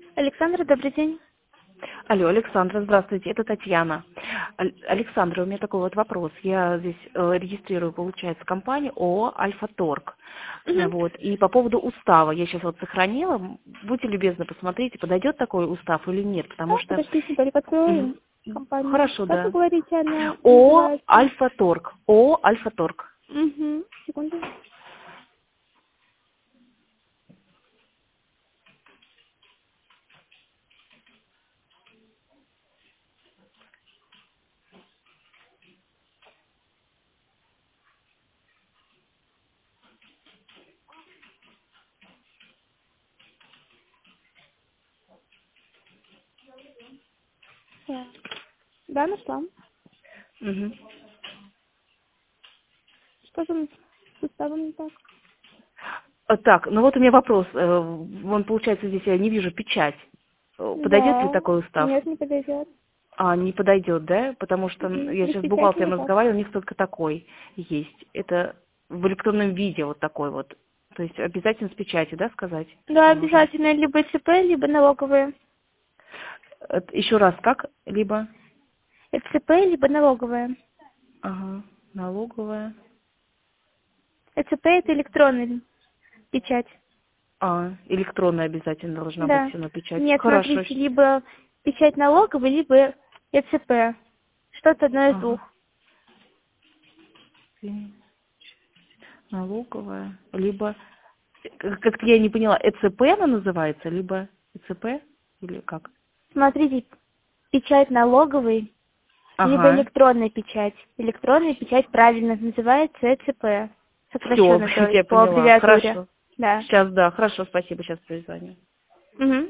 Александра, добрый день. Алло, Александра, здравствуйте, это Татьяна. Александра, у меня такой вот вопрос. Я здесь регистрирую, получается, компанию ООО «Альфа-Торг». Мгм. Вот. И по поводу устава я сейчас вот сохранила. Будьте любезны, посмотрите, подойдет такой устав или нет, потому Да, что... подождите, только Мгм. открою компанию. Хорошо, Как вы да. говорите, она ООО называется? «Альфа-Торг». ООО «Альфа-Торг». Угу. Секунду. Так. Да, нашла. Мгм. Что же с уставом не так? Так, ну вот у меня вопрос. Вон, получается, здесь я не вижу печать. Подойдет ли Да. такой устав? Нет, не подойдет. Не подойдет, да? Потому что я Без сейчас с печати бухгалтером никак. разговаривала, у них только такой есть. Это в электронном виде вот такой вот. То есть обязательно с печатью, да, сказать, Да, что нужно? обязательно либо ЦП, либо налоговые. Еще раз, как? Либо, ЦП, либо налоговая. ага, налоговая. ЦП это электронная печать. Электронная обязательно должна быть Да. все на печать. Нет, Хорошо. смотрите, либо печать налоговой, либо ЦП. Что-то одно из Ага. двух. Налоговая. Либо, как-то я не поняла, ЭЦП она называется, либо ЭЦП? Или как? Смотрите, печать налоговой, либо Ага. электронная печать. Электронная печать правильно называется ЭЦП. Все, Сокращенно, то я есть по поняла. аббревиатуре. Хорошо. Да. Сейчас, да, хорошо, спасибо, сейчас перезвоню. Угу.